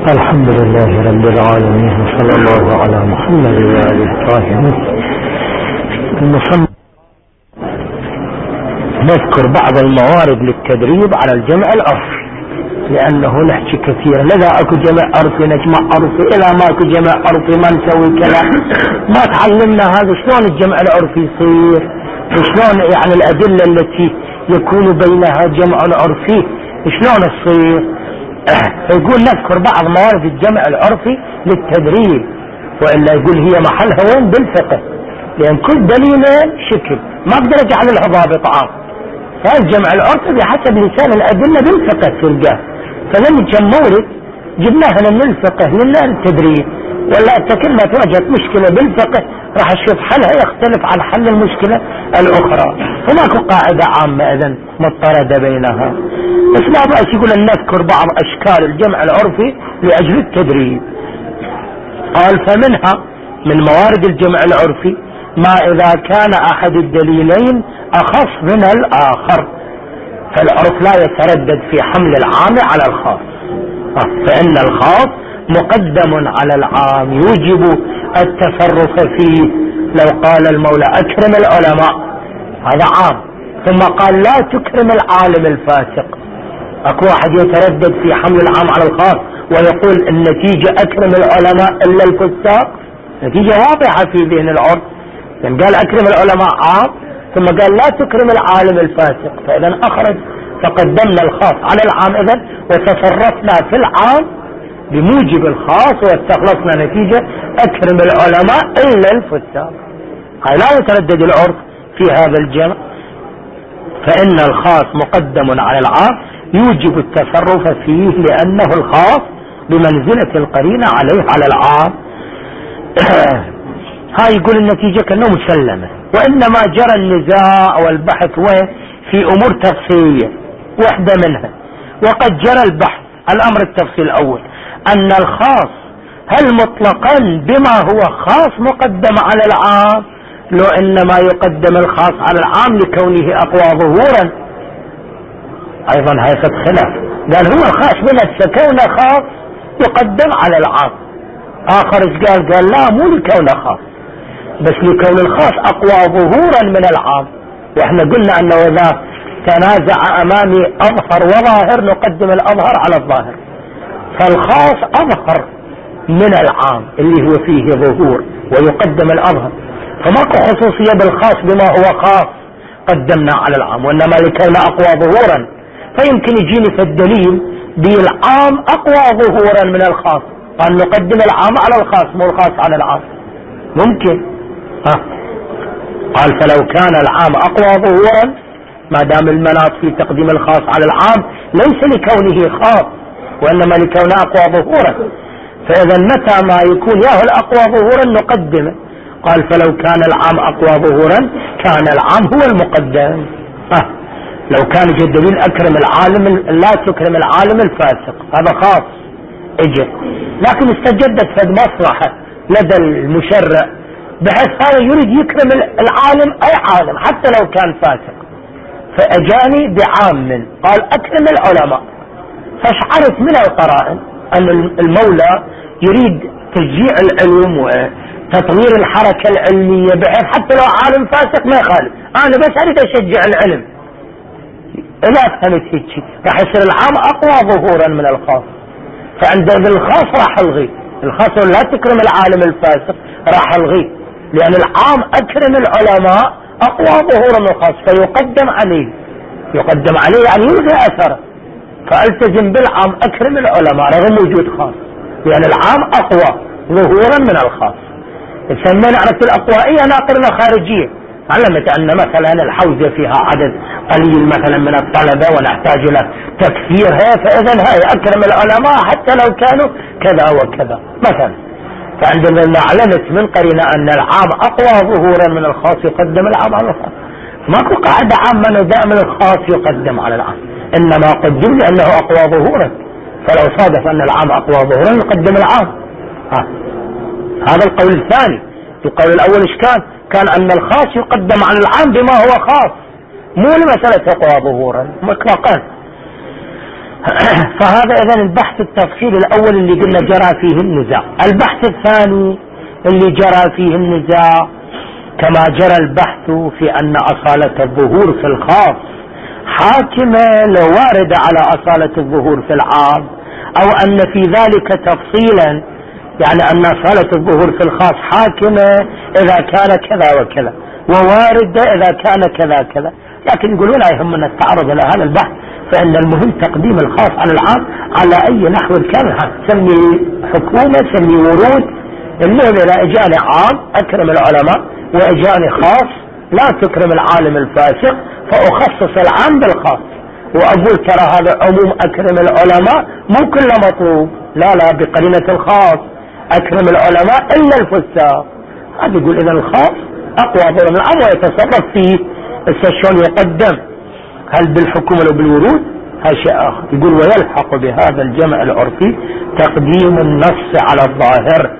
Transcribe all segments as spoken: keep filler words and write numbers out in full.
الحمد لله رب العالمين، وصلى الله على محمد وآله الطاهرين. المصنف نذكر بعض الموارد للتدريب على الجمع العرفي، لأنه نحكي كثير. لذا أكو جمع عرفي نجمع عرفي، إذا ما أكو جمع عرفي ما نسوي كلام. ما تعلمنا هذا شلون الجمع العرفي يصير، وشلون يعني الأدلة التي يكون بينها جمع عرفي شلون تصير. يقول نذكر بعض موارد الجمع العرفي للتدريب، وإلا يقول هي محلها وين؟ بالفقه، لأن كل دليل شكل ما أقدر أجعل لها ضابط عام. فالجمع العرفي بحسب لسان الأدلة بالفقه تلقاه. فلن كم مورد جبناها من الفقه للتدريب، ولا أنت كل ما تواجهت مشكلة بالفقه راح تشوف حلها يختلف عن حل المشكلة الأخرى، فماكو قاعدة عامة إذن مضطردة بينها. بس لا بأس يقول أن نذكر بعض أشكال الجمع العرفي لأجل التدريب. قال فمنها من موارد الجمع العرفي ما إذا كان أحد الدليلين أخص من الآخر، فالعرف لا يتردد في حمل العام على الخاص، فإن الخاص مقدم على العام يوجب التصرف فيه. لو قال المولى أكرم العلماء، هذا عام، ثم قال لا تكرم العالم الفاسق، اكو واحد يتردد في حمل العام على الخاص ويقول النتيجة اكرم العلماء الا الفساق، نتيجة واضحة في ذهن العرف. يعني قال اكرم العلماء عام، ثم قال لا تكرم العالم الفاسق، فاذا اخرج فقدمنا الخاص على العام اذا، وتصرفنا في العام بموجب الخاص واستخلصنا نتيجة اكرم العلماء الا الفساق. هاي لا يتردد العرف في هذا الجمع، فإن الخاص مقدم على العام يوجب التصرف فيه، لأنه الخاص بمنزلة القرينة عليه على العام. هاي يقول النتيجة كأنه مسلمة، وإنما جرى النزاع والبحث وين في أمور تفصيلية واحدة منها. وقد جرى البحث الأمر التفصيل الأول أن الخاص هل مطلقا بما هو خاص مقدم على العام، لو إنما يقدم الخاص على العام لكونه أقوى ظهورا. أيضا هاي قد خلاف، قال هو الخاص بنفسه كونه خاص يقدم على العام. آخر قال قال لا، مو لكونه خاص، بس لكون الخاص أقوى ظهورا من العام. وإحنا قلنا أنه إذا تنازع أمامي أظهر وظاهر نقدم الأظهر على الظاهر، فالخاص أظهر من العام اللي هو فيه ظهور ويقدم الأظهر، فماكو خصوصية بالخاص بما هو خاص قدمنا على العام، وإنما لكونه أقوى ظهورا. فيمكن يجيني في الدليل بالعام أقوى ظهورا من الخاص، قال نقدم العام على الخاص مو الخاص على العام، ممكن. ها قال فلو كان العام أقوى ظهورا، ما دام المناط في تقديم الخاص على العام ليس لكونه خاص وإنما لكونه أقوى ظهورا، فإذا متى ما يكون ياهو الأقوى ظهورا نقدمه. قال فلو كان العام أقوى ظهورا كان العام هو المقدم. ها لو كان الدليل أكرم العالم لا تكرم العالم الفاسق، هذا خاص اجى، لكن استجدت فد مصلحة لدى المشرع بحيث هذا يريد يكرم العالم أي عالم حتى لو كان فاسق، فأجاني بعام قال أكرم العلماء. فاشعرت من القرائن أن المولى يريد تشجيع العلم وتطوير الحركة العلمية، بحيث حتى لو عالم فاسق ما يخالف، أنا بس أريد أشجع العلم. إذا فهمت هيك راح يصير العام أقوى ظهورا من الخاص، فعند الخاص راح ألغي الخاص لا تكرم العالم الفاسق، راح ألغي، لأن العام أكرم العلماء أقوى ظهورا من الخاص، فيقدم عليه يقدم عليه يعني يلغي أثره، فألتزم بالعام أكرم العلماء رغم وجود خاص، لأن العام أقوى ظهورا من الخاص. تسمينا عرفت الأقوائية ناقرنا خارجية، علمت أن مثلا الحوزة فيها عدد قليل مثلا من الطلبة ونحتاج إلى تكثيرها، فإذا هاي أكرم العلماء حتى لو كانوا كذا وكذا مثلا. فعندما علمت من قرينة أن العام أقوى ظهورا من الخاص يقدم العام على الخاص، ماكو قاعدة عامة أنه دائما الخاص يقدم على العام، إنما قدم لأنه أقوى ظهورا، فلو صادف أن العام أقوى ظهورا يقدم العام. ها. هذا القول الثاني. القول الأول إيش كان؟ كان أن الخاص يقدم على العام بما هو خاص، مو لمسألة أقوى ظهورا مطلقا. فهذا إذن البحث التفصيلي الأول اللي قلنا جرى فيه النزاع. البحث الثاني اللي جرى فيه النزاع كما جرى البحث في أن أصالة الظهور في الخاص حاكمة لو واردة على أصالة الظهور في العام، أو أن في ذلك تفصيلا، يعني أن أصالة الظهور في الخاص حاكمة إذا كان كذا وكذا، وواردة إذا كان كذا كذا. لكن يقولون لا يهمنا التعرض إلى هذا البحث، فإن المهم تقديم الخاص على العام على أي نحو كان. سمي حكومة، سمي ورود، المهم إذا إجاني عام أكرم العلماء، وإجاني خاص لا تكرم العالم الفاسق، فأخصص العام بالخاص وأقول ترى هذا عموم أكرم العلماء مو كله مطلوب، لا لا بقرينة الخاص أكرم العلماء إلا الفساق. هذا يقول إذا الخاص أقوى ضرر من العام ويتصرف فيه. السشون يقدم هل بالحكومة أو بالورود؟ هذا شيء آخر. يقول ويلحق بهذا الجمع العرفي تقديم النص على الظاهر.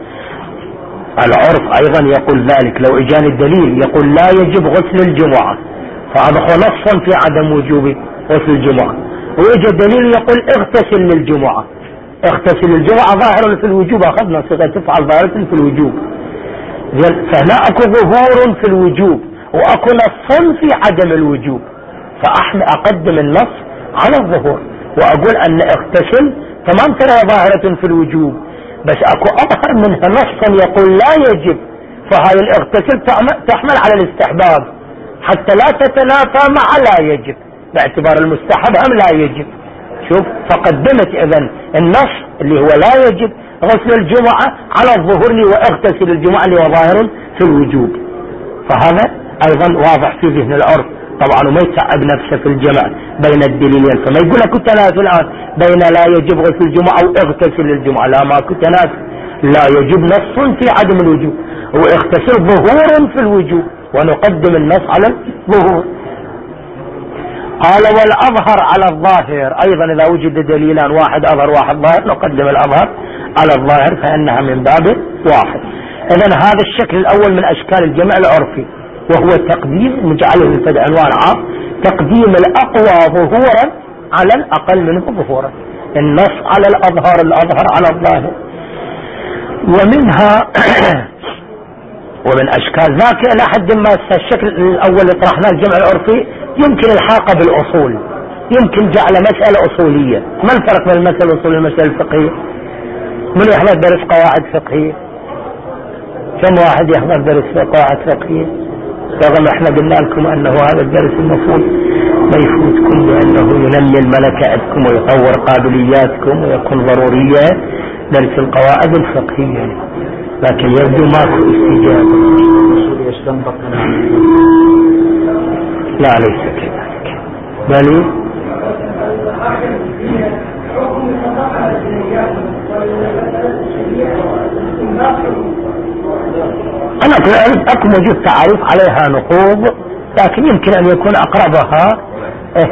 العرف أيضا يقول ذلك. لو إجاني الدليل يقول لا يجب غسل الجمعة، فهذا هو نص في عدم وجوب غسل الجمعة، ويجي الدليل يقول اغتسل للجمعة. اغتسل للجمعة ظاهر في الوجوب، أخذنا صيغة تفعل ظاهرة في الوجوب. فهنا أكو ظهور في الوجوب وأكو نص في عدم الوجوب، فأحمل أقدم النص على الظهور وأقول أن اغتسل تمام ترى ظاهرة في الوجوب، بس أكو أظهر منها نص يقول لا يجب، فهذا الاغتسال تحمل على الاستحباب حتى لا تتنافى مع لا يجب، باعتبار المستحب أم لا يجب. شوف، فقدمت إذن النص اللي هو لا يجب غسل الجمعة على الظهور لي واغتسل الجمعة اللي هو ظاهر في الوجوب. فهذا أيضا واضح في ذهن العرف طبعا، وما يتعب نفسه في الجمع بين الدليلين، فما يقول لك تنافي الآن بين لا يجب غسل الجمعة أو اغتسل الجمعة، لا ماكو تنافي. لا يجب نص في عدم الوجوب واغتسل ظهور في الوجوب، ونقدم النص على الظهور. قال والأظهر على الظاهر أيضا، إذا وجد دليلان واحد أظهر واحد ظاهر نقدم الأظهر على الظاهر، فإنها من باب واحد. إذن هذا الشكل الأول من أشكال الجمع العرفي، وهو تقديم، نجعله في عنوان عام، تقديم الأقوى ظهورا على الأقل منه ظهورا، النص على الأظهر، الأظهر على الظاهر. ومنها ومن أشكال ذاك إلى حد ما الشكل الأول اللي طرحناه الجمع العرفي يمكن الحاقه بالأصول، يمكن جعل مسألة أصولية. ما الفرق بين المسألة الأصولية والمسألة الفقهية؟ من يحضر درس قواعد فقهية؟ كم واحد يحضر درس قواعد فقهية؟ رغم احنا قلنا لكم انه هذا الدرس المفروض ما يفوتكم، لانه ينمي الملكة عندكم ويطور قابلياتكم ويكون ضرورية درس القواعد الفقهية، لكن يبدو ماكو استجابة. لا ليس كذلك، بل أنا أكو موجود تعريف عليها نقوض، لكن يمكن أن يكون أقربها إيه؟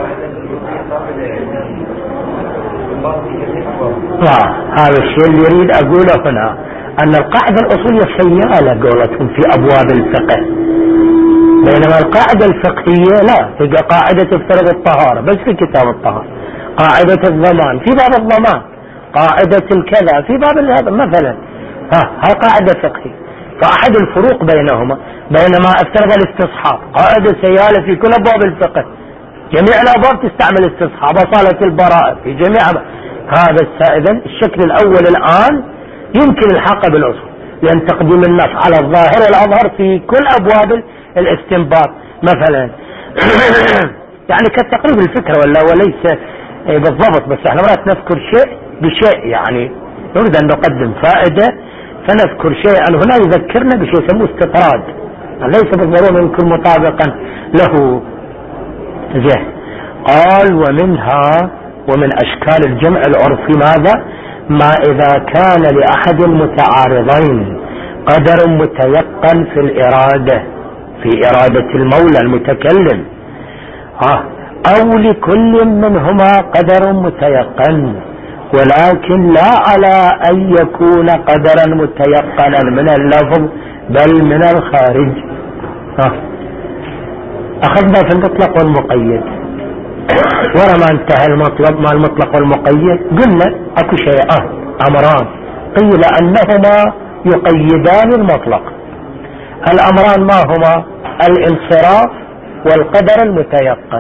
آه هذا الشيء اللي يريد أقوله هنا، أن القاعدة الأصولية سيالة قولتهم في أبواب الفقه، بينما القاعدة الفقهية لا، هي قاعدة تفترض الطهارة بس في كتاب الطهارة، قاعدة الضمان في باب الضمان، قاعدة الكذا في باب هذا مثلا، ها هاي قاعدة فقهية. فأحد الفروق بينهما، بينما افترض الاستصحاب قاعدة سيالة في كل أبواب الفقه، جميع الأبواب تستعمل استصحاب، أصالة البراءة في جميع هذا السائدا. الشكل الأول الآن يمكن الحاق بالأصول، لأن تقديم النص على الظاهر والأظهر في كل أبواب الاستنباط مثلا يعني كتقريب الفكرة ولا وليس بالضبط، بس احنا مرات نذكر شيء بشيء، يعني نريد أن نقدم فائدة فنذكر شيئا هنا يذكرنا بشيء يسموه استطراد، ليس بالضرورة أن يكون مطابقا له. زين، قال ومنها ومن أشكال الجمع العرفي ماذا؟ ما إذا كان لأحد المتعارضين قدر متيقن في الإرادة، في إرادة المولى المتكلم، آه أو لكل منهما قدر متيقن، ولكن لا على أن يكون قدرا متيقنا من اللفظ بل من الخارج. آه. أخذنا في المطلق والمقيد، ورا ما انتهى المطلب ما المطلق والمقيد قلنا اكو شيئان امران قيل انهما يقيدان المطلق. الامران ما هما؟ الانصراف والقدر المتيقن.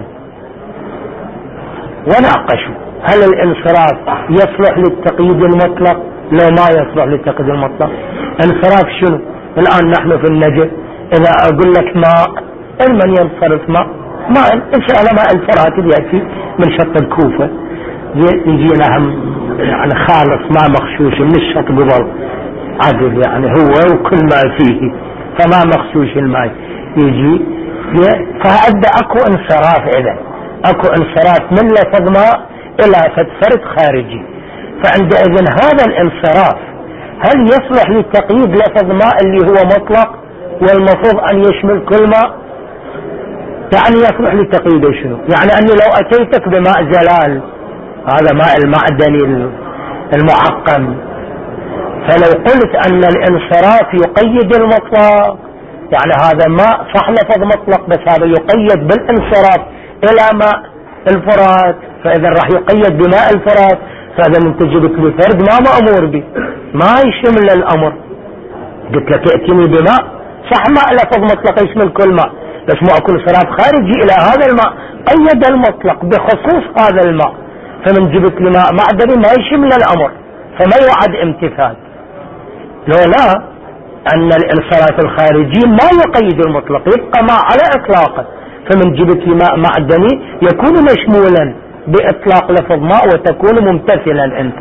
وناقشوا هل الانصراف يصلح للتقييد المطلق لو ما يصلح للتقييد المطلق. انصراف شنو؟ الان نحن في النجف اذا اقول لك ماء المن ينصرف ماء ماء ان شاء الله ماء الفرات اللي ياتي من شط الكوفه يجينا هم يعني خالص ما مغشوش من الشط قبل عدل يعني هو وكل ما فيه فما مغشوش الماء يجي فأدى اكو انصراف. اذا اكو انصراف من لفظ ماء الى فرد خارجي فعندئذ هذا الانصراف هل يصلح للتقييد لفظ ماء اللي هو مطلق والمفروض ان يشمل كل ماء؟ يعني يصلح للتقييد شنو؟ يعني اني لو اتيتك بماء زلال هذا ماء المعدني المعقم فلو قلت ان الانصراف يقيد المطلق يعني هذا ماء صح لفظ مطلق بس هذا يقيد بالانصراف الى ماء الفرات فاذا راح يقيد بماء الفرات فهذا من تجدك بفرد ما مأمور به ما يشمل الامر. قلت لك ائتني بماء صح ماء لفظ مطلق يشمل كل ماء بس ما اكون انصراف خارجي الى هذا الماء قيد المطلق بخصوص هذا الماء فمن جبت لي ماء معدني ما يشمل الامر فما يوعد امتثال. لو لا ان الانصراف الخارجي ما يقيد المطلق يبقى ماء على اطلاقه فمن جبت لي ماء معدني يكون مشمولا باطلاق لفظ ماء وتكون ممتثلا انت.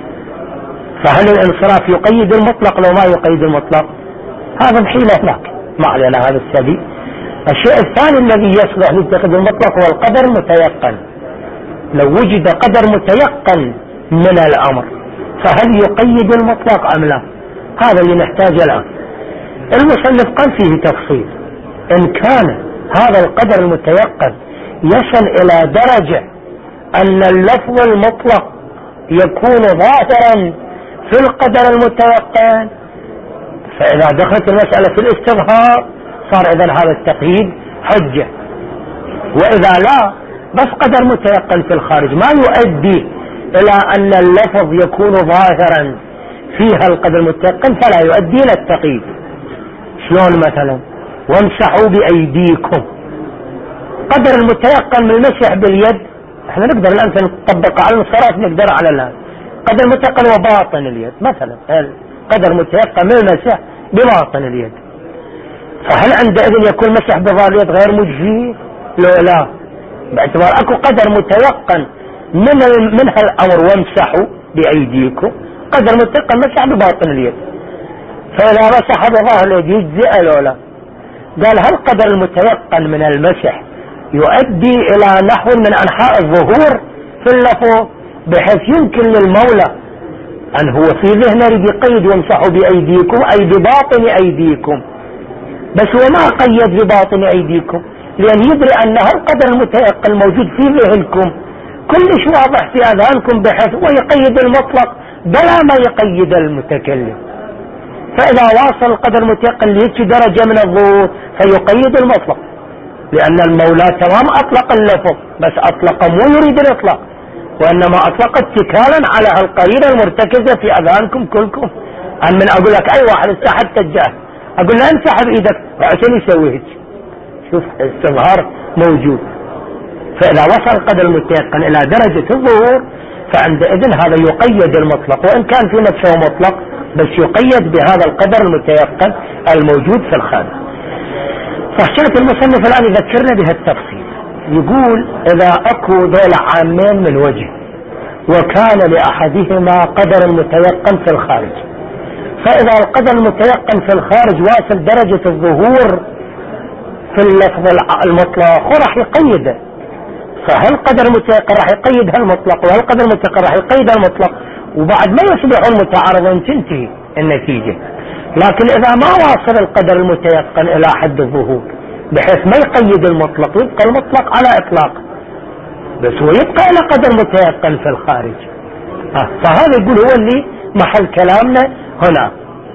فهل الانصراف يقيد المطلق لو ما يقيد المطلق؟ هذا الحيلة هناك ما علينا هذا السبيل. الشيء الثاني الذي يصلح للتقييد المطلق هو القدر المتيقن. لو وجد قدر متيقن من الامر فهل يقيد المطلق ام لا؟ هذا اللي نحتاجه الان. المصنف قال فيه تفصيل ان كان هذا القدر المتيقن يصل الى درجة ان اللفظ المطلق يكون ظاهرا في القدر المتيقن فاذا دخلت المسألة في الاستظهار صار اذا هذا التقييد حجة. واذا لا بس قدر متيقن في الخارج ما يؤدي الى ان اللفظ يكون ظاهرا فيها القدر المتيقن فلا يؤدي الى التقييد. شلون مثلا وامسحوا بايديكم قدر المتيقن من المسح باليد احنا نقدر الان نطبق على الانصراف نقدر على الان قدر المتيقن وباطن اليد مثلا قدر متيقن من المسح بباطن اليد فهل عندئذ يكون مسح بظاهر اليد غير مجزي؟ لو لا باعتبار اكو قدر متيقن من منها الامر وامسحوا بايديكم قدر متيقن مسح بباطن اليد فاذا مسح بظاهر اليد يجزئ لو لا؟ قال هل قدر المتيقن من المسح يؤدي الى نحو من انحاء الظهور في اللفظ بحيث يمكن للمولى ان هو في ذهنه يريد يقيد وامسحوا بايديكم اي بباطن ايديكم بس هو ما قيد بباطن ايديكم لان يدري ان هالقدر المتيقن الموجود في ذهنكم كلش واضح في اذهانكم بحيث هو يقيد المطلق بلا ما يقيد المتكلم. فاذا واصل القدر المتيقن لهيك درجة من الظهور فيقيد المطلق لان المولى تمام اطلق اللفظ بس اطلق مو يريد الاطلاق وانما اطلق اتكالا على هالقرينة المرتكزة في اذهانكم كلكم. ان من اقول لك اي واحد استحد تجاه اقول له انسحب ايدك عشان يسوي هيك شوف استظهار موجود. فاذا وصل القدر المتيقن الى درجة الظهور فعندئذ هذا يقيد المطلق وان كان في نفسه مطلق بس يقيد بهذا القدر المتيقن الموجود في الخارج. فحشرة المصنف الان يذكرنا بهالتفصيل يقول اذا اكو ذول عامين من وجه وكان لاحدهما قدر متيقن في الخارج فاذا القدر المتيقن في الخارج واصل درجة الظهور في اللفظ المطلق وراح يقيده فهل قدر متيقن راح يقيد هالمطلق وهل قدر متيقن راح يقيد المطلق وبعد ما يصبحون متعارضين تنتهي النتيجة. لكن اذا ما واصل القدر المتيقن الى حد الظهور بحيث ما يقيد المطلق يبقى المطلق على اطلاق بس هو يبقى على قدر متيقن في الخارج. آه. فهذا يقول هو اللي محل كلامنا هنا.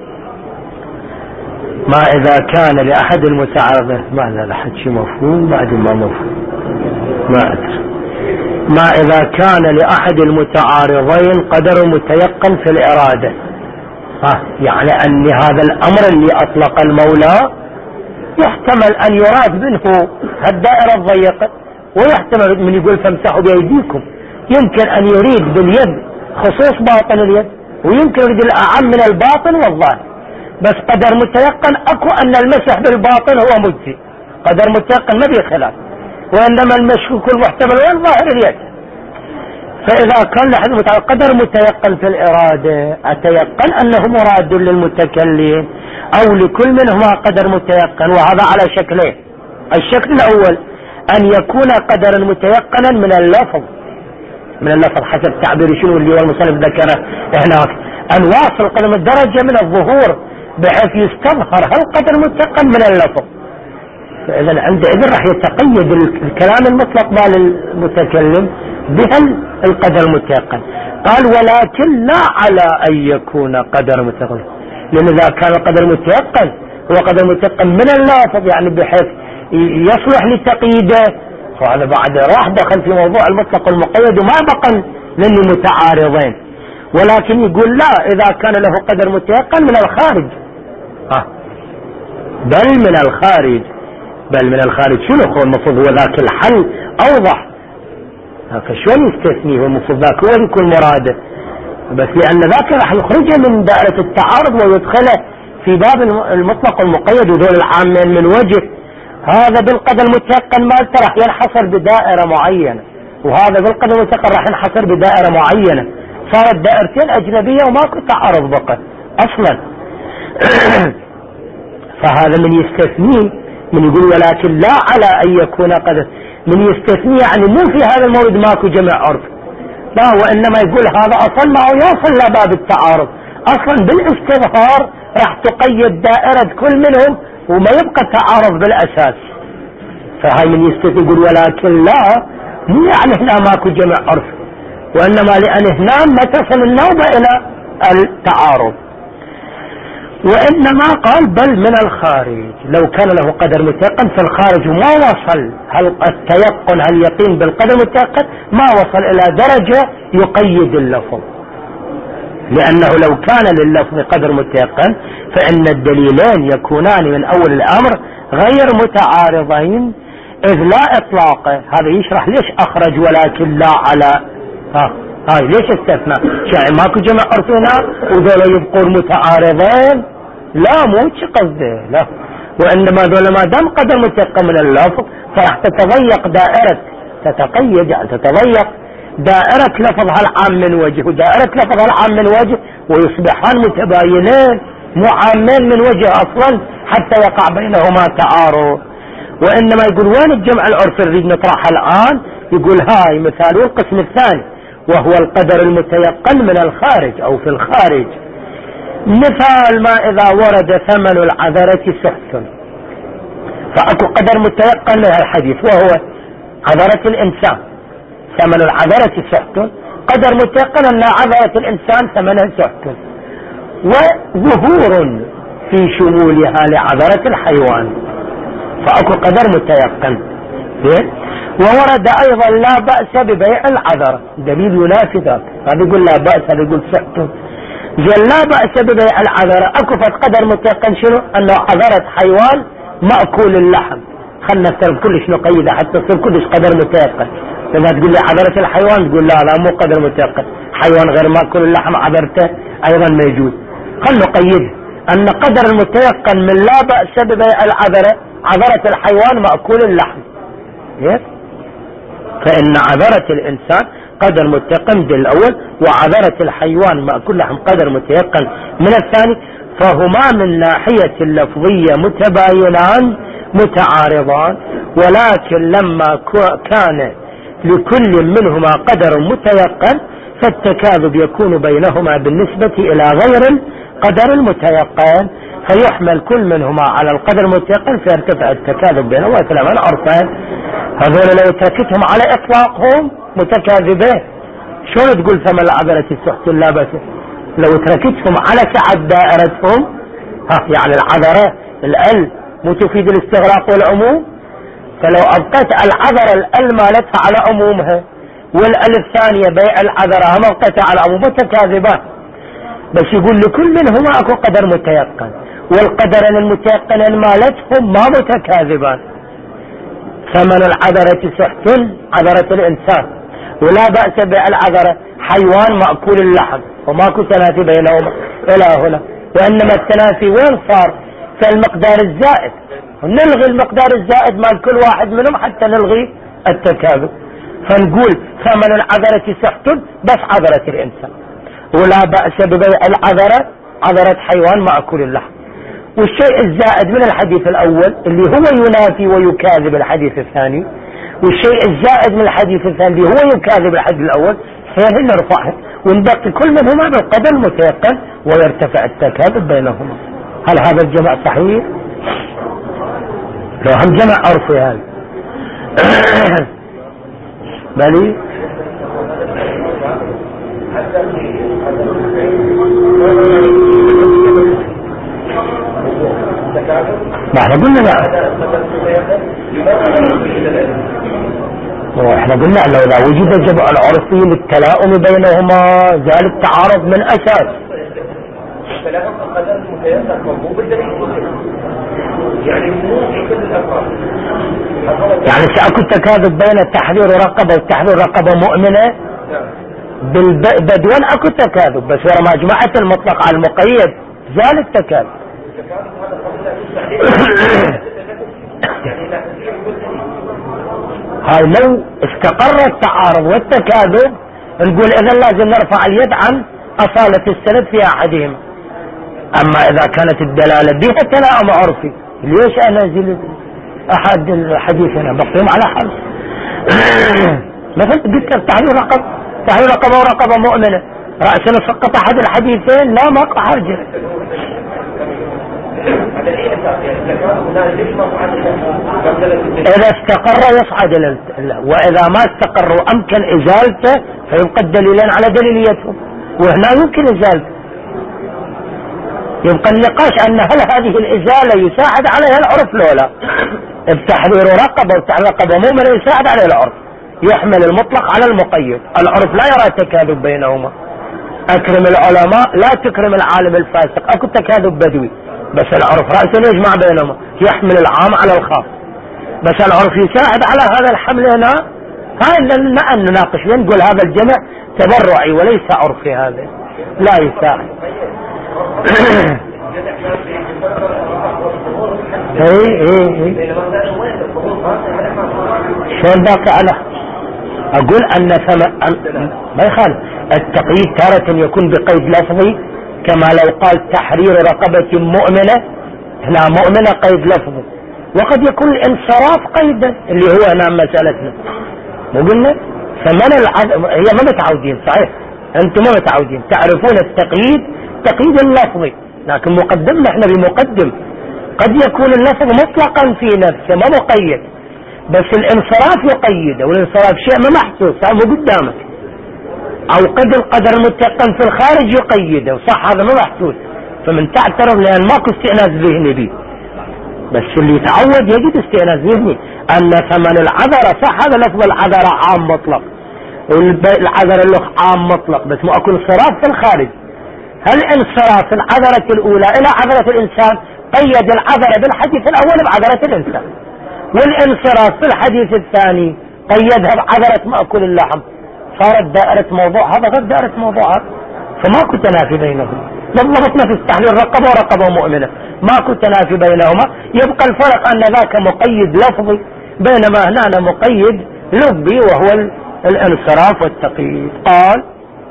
ما اذا كان لاحد المتعارضين ما لا لحد شيء مفهوم بعد ما مفهوم ما ادري ما إذا كان لأحد المتعارضين قدر متيقن في الإرادة. ها يعني أن هذا الأمر اللي أطلق المولى يحتمل أن يراد منه الدائرة الضيقة، ويحتمل من يقول فامسحوا بأيديكم يمكن أن يريد باليد خصوص باطن اليد، ويمكن يريد الأعم من الباطن والظاهر. بس قدر متيقن أكو أن المسح بالباطن هو مجزي، قدر متيقن ما به خلاف، وإنما المشكوك المحتمل وين ظاهر اليد. فإذا كان لحد قدر متيقن في الإرادة أتيقن أنه مراد للمتكلم أو لكل منهما قدر متيقن، وهذا على شكلين. الشكل الأول أن يكون قدرا متيقنا من اللفظ، من اللفظ حسب تعبير شنو اللي هو المصنف ذكره هناك، أن واصل قدم الدرجة من الظهور بحيث يستظهر هل قدر متيقن من اللفظ. فإذا عندئذ راح يتقيد الكلام المطلق مال المتكلم بهل القدر المتيقن. قال ولكن لا على أن يكون قدر متيقن، لأن إذا كان القدر متيقن هو قدر متيقن من اللفظ يعني بحيث يصلح لتقييده، فهذا بعد راح دخل في موضوع المطلق والمقيد وما بقى لأني متعارضين. ولكن يقول لا، إذا كان له قدر متيقن من الخارج، ها بل من الخارج، بل من الخارج شنو هو المفروض هو ذاك الحل أوضح، فشلون يستثنيه؟ هو المفروض ذاك هو يكون مراده، بس لأن ذاك راح يخرجه من دائرة التعارض ويدخله في باب المطلق والمقيد وذول العامين من وجه. هذا بالقدر المتيقن مالته راح ينحصر بدائرة معينة، وهذا بالقدر المتيقن راح ينحصر بدائرة معينة، صارت دائرتين أجنبية وماكو تعارض بقى أصلا. فهذا من يستثنيه من يقول ولكن لا على أن يكون قدر، من يستثني يعني مو في هذا المورد ماكو جمع عرف، لا، وإنما يقول هذا أصلا ما يوصل لباب التعارض، أصلا بالاستظهار راح تقيد دائرة كل منهم وما يبقى تعارض بالأساس. فهاي من يستثني يقول ولكن لا، مو يعني هنا ماكو جمع عرف، وإنما لأن هنا ما تصل النوبة إلى التعارض. وإنما قال بل من الخارج، لو كان له قدر متيقن في الخارج وما وصل هل التيقن هل اليقين بالقدر المتيقن ما وصل إلى درجة يقيد اللفظ، لأنه لو كان لللفظ قدر متيقن فإن الدليلين يكونان من أول الأمر غير متعارضين، إذ لا إطلاقه. هذا يشرح ليش أخرج ولكن لا على، ها هاي ليش استثنى؟ يعني ماكو جمع عرفنا وذولا يبقون متعارضين؟ لا، مو قصده، لا، وإنما ذولا ما دام قدر متيقن من اللفظ فراح تتضيق دائرة، تتقيد يعني تتضيق دائرة لفظها العام من وجه ودائرة لفظها العام من وجه، ويصبحان متباينين مو عامين من وجه أصلا حتى يقع بينهما تعارض. وإنما يقول وين الجمع العرفي نريد نطرحها الآن؟ يقول هاي مثال القسم الثاني وهو القدر المتيقن من الخارج أو في الخارج. مثال ما إذا ورد ثمن العذرة سحت، فأكو قدر متيقن من الحديث وهو عذرة الإنسان، ثمن العذرة سحت، قدر متيقن أن عذرة الإنسان ثمنها سحت، وظهور في شمولها لعذرة الحيوان، فأكو قدر متيقن. وورد أيضا لا بأس ببيع العذرة، دليل ينافي ذاك، هذا يقول لا بأس، هذا يقول سحت، قال لا بأس ببيع العذرة، أكو قدر متيقن شنو؟ أنه عذرة حيوان مأكول اللحم، خلنا نفترض كلش نقيده حتى تصير كلش قدر متيقن. لما تقول لي عذرة الحيوان تقول لا لا مو قدر متيقن، حيوان غير مأكول اللحم عذرته أيضا ما يجوز. خلنا نقيده أن قدر المتيقن من لا بأس ببيع العذرة عذرة الحيوان مأكول اللحم، فإن عذرة الإنسان قدر متيقن بالأول، وعذرة الحيوان مأكول لحم قدر متيقن من الثاني، فهما من ناحية اللفظية متباينان متعارضان، ولكن لما كان لكل منهما قدر متيقن فالتكاذب يكون بينهما بالنسبة إلى غير القدر المتيقن، فيحمل كل منهما على القدر المتيقن فيرتفع التكاذب بينهما كلاما عرفان. هذول لو تركتهم على إطلاقهم متكاذبين، شلون تقول ثمن العذرة السحت لا بأس؟ لو تركتهم على سعة دائرتهم، ها يعني العذرة الأل مو تفيد الاستغراق والعموم، فلو أبقيت العذرة الأل مالتها على عمومها والألف ثانية بيع العذرة هم القطع على متكاذبات، بس يقول لكل منهما اكو قدر متيقن، والقدرين المتيقنين مالتهم ما متكاذبان. ثمن العذرة سحت عذرة الإنسان، ولا بأس بيع العذرة حيوان مأكول اللحم، وماكو تنافي بينهما إلى هنا. وإنما التنافي وين صار؟ في المقدار الزائد، ونلغي المقدار الزائد مال كل واحد منهم حتى نلغي التكاذب. فنقول ثمن العذرة سحت بس عذرة الإنسان، ولا بأس ببيع العذرة عذرة حيوان مأكول اللحم. والشيء الزائد من الحديث الأول اللي هو ينافي ويكاذب الحديث الثاني، والشيء الزائد من الحديث الثاني اللي هو يكاذب الحديث الأول، فهي نرفعه ونبقي كل منهما بالقدر المتيقن ويرتفع التكاذب بينهما. هل هذا الجمع صحيح؟ لو هم جمع عرفي هذا بلي ما احنا قلنا لا، واحنا قلنا لو لا وجد الجمع العرفي للتلاؤم بينهما زال التعارض من اساس. يعني سأكون تكاذب بين تحرير رقبة وتحرير رقبة مؤمنة بالبدون، اكو تكاذب، بس ورا ما جمعت المطلق على المقيد زال التكاذب. هاي لو استقر التعارض والتكاذب نقول اذا لازم نرفع اليد عن اصالة السند في احدهم. اما اذا كانت الدلالة بها تلاؤم عرفي، ليش انزل احد الحديثنا بقيم على حل مثلا قلت تحرير رقبة تحرير رقبة ورقبة مؤمنة رأسنا سقط احد الحديثين، لا ما حرج. إذا استقر يصعد ال... وإذا ما استقر وأمكن إزالته فيبقى الدليلين على دليليتهم، وهنا يمكن إزالته. يبقى النقاش أن هل هذه الإزالة يساعد عليها العرف لو لا؟ التحرير رقبة والتحرير رقبة مؤمنة يساعد عليها العرف، يحمل المطلق على المقيد. العرف لا يرى تكاذب بينهما. أكرم العلماء لا تكرم العالم الفاسق، أكو تكاذب بدوي، بس العرف رأسا يجمع بينهما، يحمل العام على الخاص، بس العرف يساعد على هذا الحمل. هنا هاي أن نناقش نقول هذا الجمع تبرعي وليس عرفي، هذا لا يساعد. اي اي اي شلون باقي على اقول ان ثمن ما يخالف التقييد تارة يكون بقيد لفظي، كما لو قال تحرير رقبة مؤمنة، هنا مؤمنة قيد لفظي، وقد يكون الانصراف قيدا اللي هو هنا مسألتنا. مو قلنا ثمن العدم هي ما متعودين، صحيح انتم ما متعودين تعرفون التقييد تقييد اللفظي، لكن مقدمنا احنا بمقدم قد يكون اللفظ مطلقا في نفسه ما مقيد، بس الانصراف يقيده، والانصراف شيء ما محسوس مو قدامك، او قد القدر المتيقن في الخارج يقيده، وصح هذا ما محسوس، فمن تعترف لان ماكو استئناس ذهني به، بس اللي يتعود يجد استئناس ذهني ان ثمن العذرة صح هذا لفظ العذرة عام مطلق، والعذرة له عام مطلق، بس مو اكو انصراف في الخارج. هل انصراف العذرة الاولى الى عذرة الانسان قيد العذرة بالحديث الاول بعذرة الانسان، والانصراف في الحديث الثاني قيدها بعذرة مأكل اللحم، صارت دائرة موضوع هذا غير دائرة موضوع هذا، فماكو تنافي بينهم. ضبطنا في التحليل رقبة ورقبة مؤمنة ماكو تنافي بينهما، يبقى الفرق ان ذاك مقيد لفظي بينما هنا مقيد لبي وهو الانصراف والتقييد. قال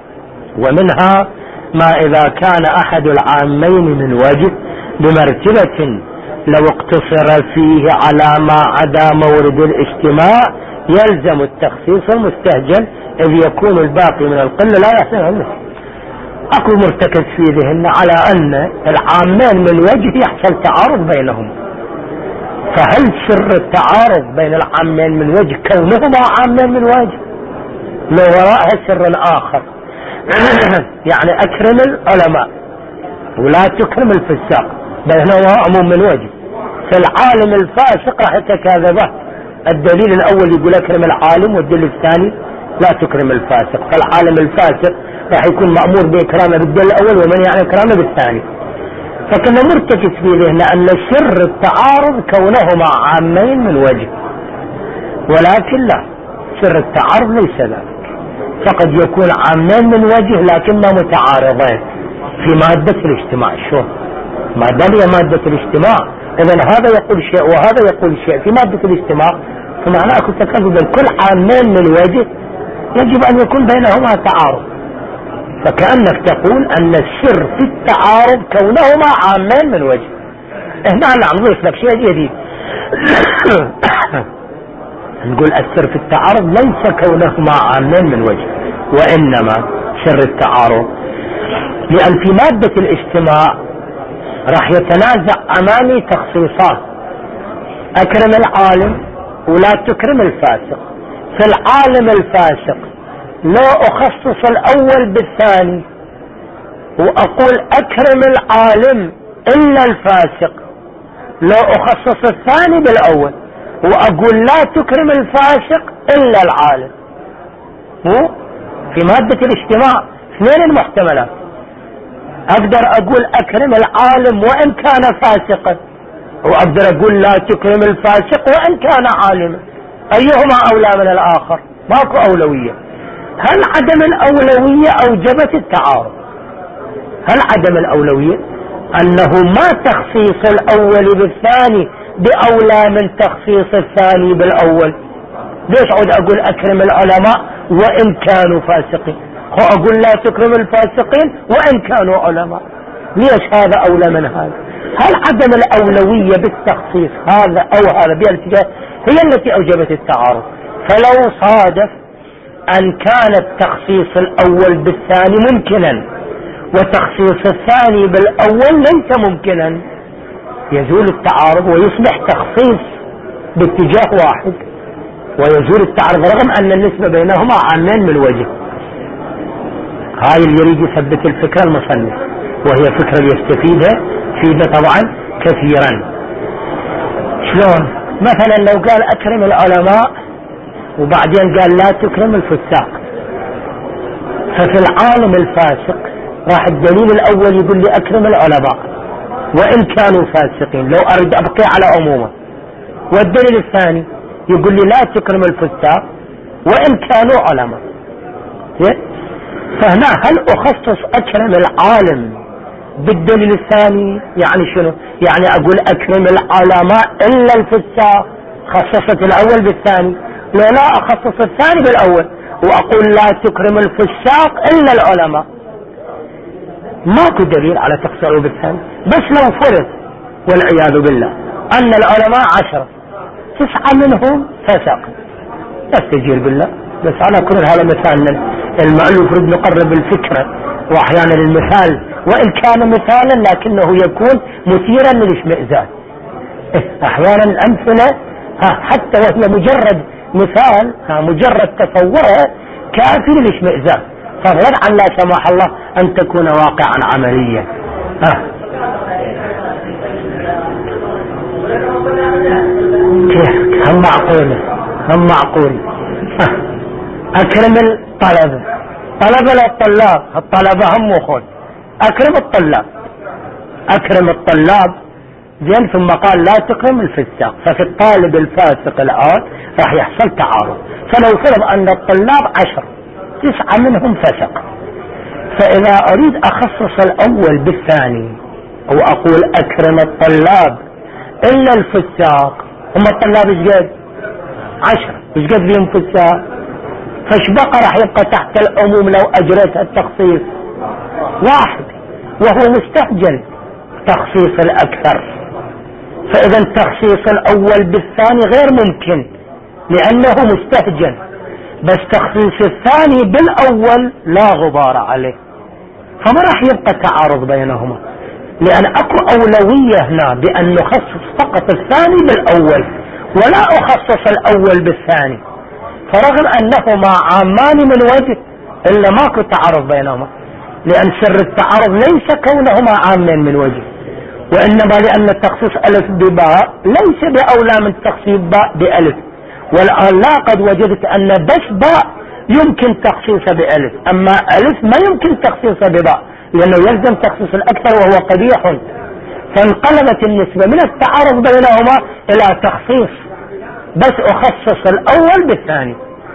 ومنها ما اذا كان احد العامين من وجه بمرتبة لو اقتصر فيه على ما عدا مورد الاجتماع يلزم التخصيص المستهجن، اذ يكون الباقي من القلة لا يحسن عنه. اكو مرتكز في ذهن على ان العامين من وجه يحصل تعارض بينهم، فهل سر التعارض بين العامين من وجه كونهما عامين من وجه لو وراءها سر اخر؟ يعني اكرم العلماء ولا تكرم الفساق، بينهما عموم من وجه، فالعالم الفاسق راح يتكاذبه. الدليل الاول يقول اكرم العالم، والدليل الثاني لا تكرم الفاسق، فالعالم الفاسق راح يكون مأمور بإكرامه بالدليل الأول ومن يعني إكرامه بالثاني. فكنا مرتكز في ذهننا أن سر التعارض كونهما عامين من وجه، ولكن لا، سر التعارض ليس ذلك، فقد يكون عامين من وجه لكنما متعارضين في مادة الاجتماع. شو ما دام هي مادة الاجتماع، إذن هذا يقول شيء وهذا يقول شيء في مادة الاجتماع، فمعناه كنت كل عامين من وجه يجب أن يكون بينهما تعارض. فكأنك تقول أن السر في التعارض كونهما عامين من وجه. هنا نعم نضيف لك شيء جديد نقول السر في التعارض ليس كونهما عامين من وجه، وإنما سر التعارض لأن في مادة الاجتماع راح يتنازع أمامي تخصيصات، أكرم العالم ولا تكرم الفاسق. في العالم الفاسق لا أخصص الأول بالثاني وأقول أكرم العالم إلا الفاسق، لا أخصص الثاني بالأول وأقول لا تكرم الفاسق إلا العالم. مو في مادة الاجتماع اثنين المحتملات، أقدر أقول أكرم العالم وإن كان فاسقا، وأقدر أقول لا تكرم الفاسق وإن كان عالما. أيهما أولى من الآخر؟ ماكو أولوية. هل عدم الأولوية أوجبت التعارض؟ هل عدم الأولوية أنه ما تخصيص الأول بالثاني بأولى من تخصيص الثاني بالأول؟ ليش عود أقول أكرم العلماء وإن كانوا فاسقين، وأقول لا تكرم الفاسقين وإن كانوا علماء؟ ليش هذا أولى من هذا؟ هل عدم الأولوية بالتخصيص هذا أو هذا بالاتجاه هي التي أوجبت التعارض؟ فلو صادف أن كان التخصيص الأول بالثاني ممكنا وتخصيص الثاني بالأول ليس ممكنا، يزول التعارض ويصبح تخصيص باتجاه واحد ويزول التعارض رغم أن النسبة بينهما عامين من وجه. هاي اللي يريد يثبت الفكرة المصنف، وهي فكرة يستفيدها فيها طبعا كثيرا. شلون؟ مثلا لو قال أكرم العلماء وبعدين قال لا تكرم الفساق، ففي العالم الفاسق راح الدليل الأول يقول لي أكرم العلماء وإن كانوا فاسقين لو أريد أبقي على عمومه، والدليل الثاني يقول لي لا تكرم الفساق وإن كانوا علماء. فهنا هل أخصص أكرم العالم بالدليل الثاني؟ يعني شنو؟ يعني أقول أكرم العلماء إلا الفساق، خصصت الأول بالثاني. لا لا أخصص الثاني بالأول وأقول لا تكرم الفساق إلا العلماء. ماكو دليل على تخصيصه بالثاني. بس لو فرض والعياذ بالله أن العلماء عشرة تسعة منهم فسق، استجير بالله. بس على كل هذا مثال المألوف رد نقرب الفكرة، وأحيانا المثال وإن كان مثالا لكنه يكون مثيرا للاشمئزاز. أحيانا الأمثلة حتى وهي مجرد مثال مجرد تصورها كافي للاشمئزاز، فضلا عن لا سمح الله أن تكون واقعا عمليا. ها هم معقول هم معقول. أكرم الطلبة، طلبة للطلاب، الطلبة هم وخذ، أكرم الطلاب أكرم الطلاب زين، ثم قال لا تكرم الفساق، ففي الطالب الفاسق الآن راح يحصل تعارض. فلو فرض أن الطلاب عشر تسعة منهم فسق، فإذا أريد أخصص الأول بالثاني وأقول أكرم الطلاب إلا الفساق، هم الطلاب ايش قد؟ عشرة، ايش قد فيهم فساق؟ فايش بقى راح يبقى تحت العموم لو أجريت التخصيص؟ واحد، وهو مستهجن تخصيص الأكثر. فإذا التخصيص الأول بالثاني غير ممكن لأنه مستهجن، بس تخصيص الثاني بالأول لا غبار عليه، فما راح يبقى تعارض بينهما، لأن أكو أولوية هنا بأن نخصص فقط الثاني بالأول ولا أخصص الأول بالثاني. فرغم أنهما عامان من وجه إلا ماكو تعارض بينهما، لأن سر التعارض ليس كونهما عامين من وجه، وإنما لأن التخصيص ألف بباء ليس بأولى من تخصيص باء بألف. والآن لا قد وجدت أن بس باء يمكن تخصيصه بألف، أما ألف ما يمكن تخصيصه بباء لأنه يلزم تخصيص الأكثر وهو قبيح. فانقلبت النسبة من التعارض بينهما إلى تخصيص، بس أخصص الأول بالثاني.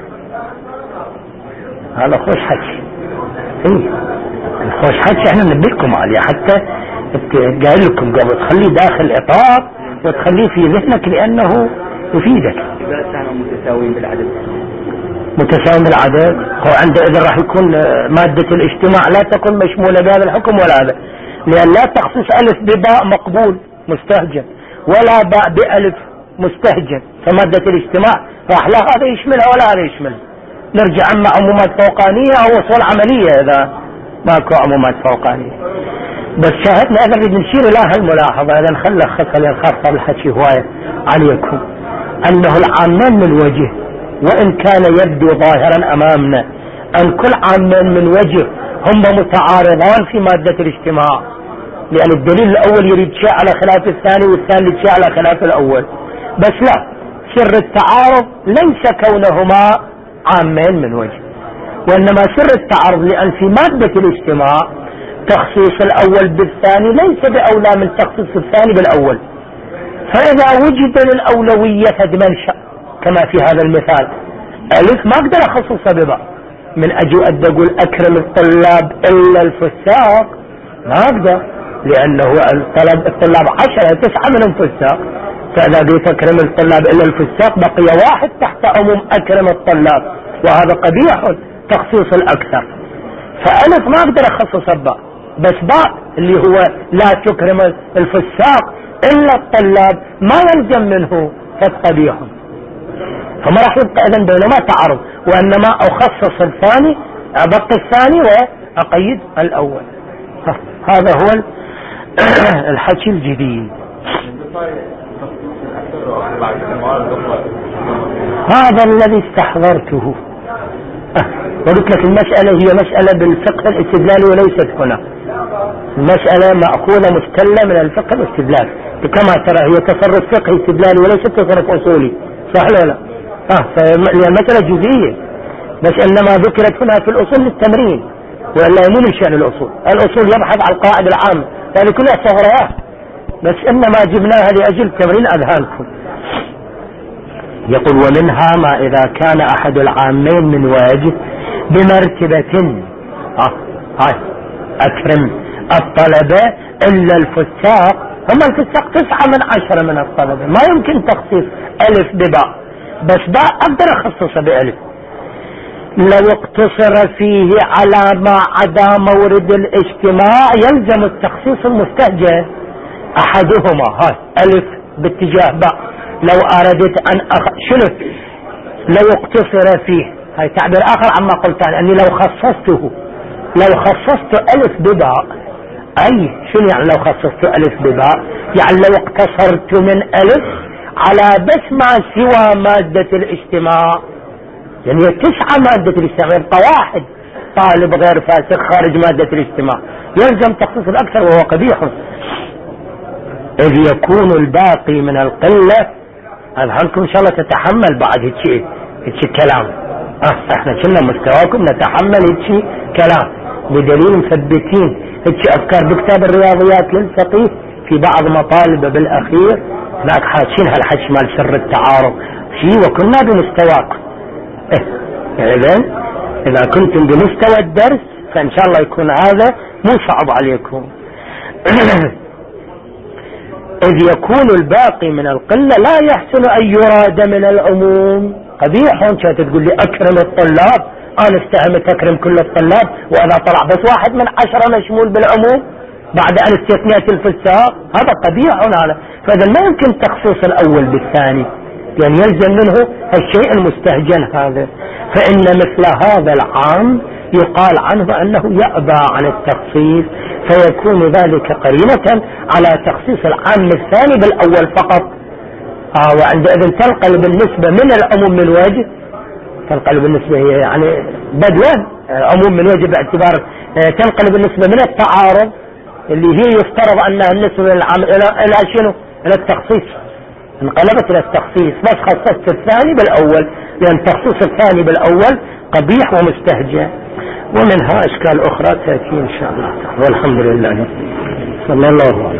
هذا خوش حكي. إيه الخوش حكي احنا نبيكم عليه حتى قايل لكم قبل تخليه داخل إطار وتخليه في ذهنك لأنه يفيدك. إذا كانوا متساويين بالعدد متساوي بالعدد هو عندئذ راح يكون مادة الاجتماع لا تكون مشمولة بهذا الحكم ولا هذا، لأن لا تخصيص ألف بباء مقبول مستهجن ولا باء بألف مستهجن، فمادة الاجتماع راح لا هذا يشملها ولا هذا يشملها. نرجع أما عمومات فوقانية أو وصول عملية إذا ماكو عمومات فوقانية. بس شاهدنا إذا بدنا نشير إلى هالملاحظة إذا نخلى خصل الخاصة بالحكي هواية عليكم أنه العامين من وجه وإن كان يبدو ظاهرا أمامنا أن كل عامين من وجه هم متعارضان في مادة الاجتماع، لأن الدليل الأول يريد شيء على خلاف الثاني والثاني شيء على خلاف الأول. بس لا، سر التعارض ليس كونهما عامين من وجه، وإنما سر التعارض لأن في مادة الاجتماع تخصيص الأول بالثاني ليس بأولى من تخصيص الثاني بالأول. فإذا وجد للأولوية فد منشأ كما في هذا المثال ألف ما أقدر أخصصها بباء، من أجو أدى أقول أكرم الطلاب إلا الفساق ما أقدر، لأنه الطلاب الطلاب عشرة تسعة منهم فساق، فإذا بيت أكرم الطلاب إلا الفساق بقي واحد تحت عموم أكرم الطلاب، وهذا قبيح تخصيص الأكثر. فألف ما أقدر أخصصها بباء، بس باء اللي هو لا تكرم الفساق إلا الطلاب ما يلزم منه فالقبيح، فما راح يبقى إذن بينما تعارض، وإنما أخصص الثاني أبقى الثاني وأقيد الأول. هذا هو الحكي الجديد. هذا الذي استحضرته. وقلت لك المسألة هي مسألة بالفقه الاستدلالي وليست هنا، المسألة مأخوذة مستلة من الفقه الاستدلالي، كما ترى هي تصرف فقهي استدلالي وليس تصرف أصولي، صح ولا لا؟ اه فالمسألة جزئية، بس انما ذكرت هنا في الأصول للتمرين، وإلا مو من شأن الأصول. الأصول يبحث عن القواعد العامة، هذه كلها صغريات، بس انما جبناها لأجل تمرين أذهانكم. يقول ومنها ما إذا كان أحد العامين من وجه بمرتبة اه هاي أكرم الطلبة إلا الفساق، هم الفساق تسعة من عشرة من الطلبة، ما يمكن تخصيص ألف بباء، بس باء أقدر أخصصه بألف. لو اقتصر فيه على ما عدا مورد الاجتماع يلزم التخصيص المستهجن أحدهما، هاي ألف باتجاه باء. لو أردت أن أخ... شنو لو اقتصر فيه، هاي تعبير آخر عما قلت أني لو خصصته، لو خصصت ألف بباء، أي شنو يعني لو خصصت ألف بباء؟ يعني لو اقتصرت من ألف على بس ما سوى مادة الاجتماع، يعني تسعة مادة الاجتماع يبقى واحد طالب غير فاسق خارج مادة الاجتماع، يلزم تخصيص الأكثر وهو قبيح. إذ يكون الباقي من القلة، أذهلكم إن شاء الله تتحمل بعد هيك هيك كلام، اه احنا كنا مستواكم نتحمل هيك كلام بدليل مثبتين هيك أفكار بكتاب الرياضيات للفقيه في بعض مطالب بالأخير هناك حاكين هالحكي مال سر التعارض شيء، وكنا بمستواكم. إيه إذن إذا كنتم بمستوى الدرس فإن شاء الله يكون هذا مو صعب عليكم. إذ يكون الباقي من القلة لا يحسن أن يراد من العموم قبيح. كانت تقول لي أكرم الطلاب، أنا استهمت أكرم كل الطلاب وأنا طلع بس واحد من عشرة مشمول بالعموم بعد أن استثنيت الفساق، هذا قبيح هذا. فإذا ما يمكن تخصيص الأول بالثاني، يعني يلزم منه الشيء المستهجن هذا. فإن مثل هذا العام يقال عنه أنه يأبى عن التخصيص، فيكون ذلك قرينة على تخصيص العام الثاني بالأول فقط. آه وعندئذ تنقلب النسبة من العموم من وجه، تنقلب النسبة هي يعني بدوة عموم من وجه باعتبار تنقلب النسبة من التعارض اللي هي يفترض أنها النسبة من العام إلى إلى شنو؟ إلى التخصيص. انقلبت الى التخصيص، بس خصصت الثاني بالاول لان تخصيص الثاني بالاول قبيح ومستهجن. ومنها اشكال اخرى تاتي ان شاء الله تعالى، والحمد لله صلى الله عليه وسلم.